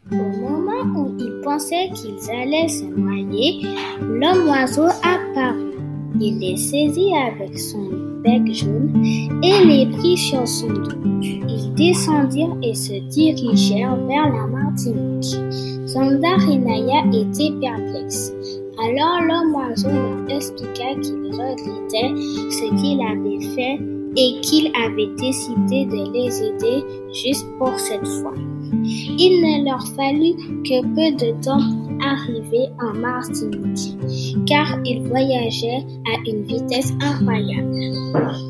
Au moment où ils pensaient qu'ils allaient se noyer, l'homme-oiseau apparut. Il les saisit avec son bec jaune et les prit sur son dos. Ils descendirent et se dirigèrent vers la Martinique. Sandar et Naya étaient perplexes. Alors l'homme-oiseau leur expliqua qu'il regrettait ce qu'il avait fait et qu'il avait décidé de les aider juste pour cette fois. Il ne leur fallut que peu de temps pour arriver en Martinique, car ils voyageaient à une vitesse incroyable.